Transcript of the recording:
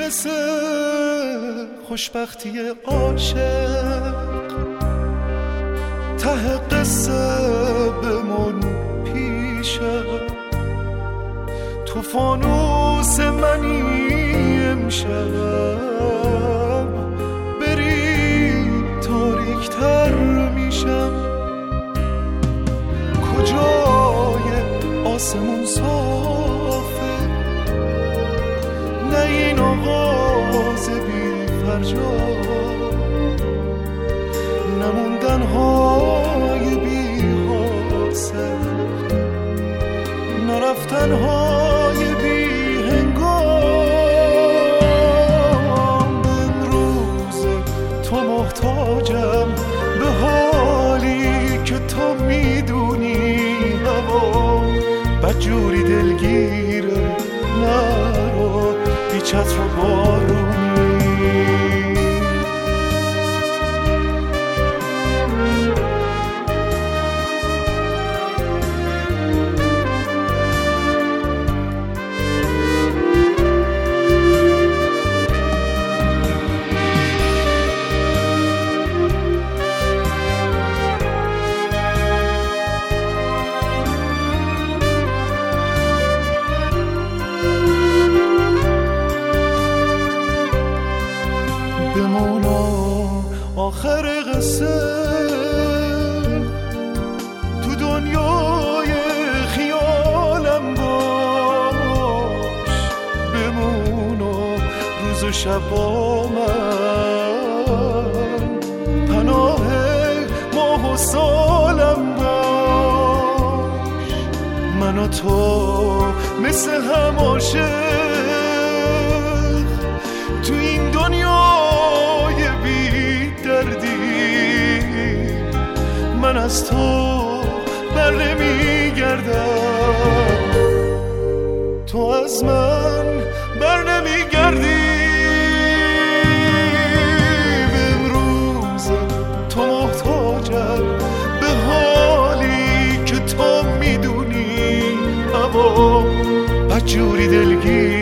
مثل خوشبختی عاشق ته قصه بمون پیشم، تو فانوس منی امشب، بری تاریک‌تر میشم. کجای آسمون صافه، نه این آغاز بی فرجام، نموندن های بی حاصل، نرفتن های بی هنگام. به امروز تو محتاجم، به حالی که تو میدونی هوا بدجوری دلگیره، نرو بی چتر و بارونی. آخر قصه تو دنیای خیالم باش، بمون و روز و شب با من، پناه ماه و سالم باش. من و تو مثل هم عاشق تو این دنیای بی دردی، من از تو بر نمیگردم، تو از من بر نمیگردی. امروز تو محتاجم، به حالی که تو میدونی هوا بدجوری دلگیر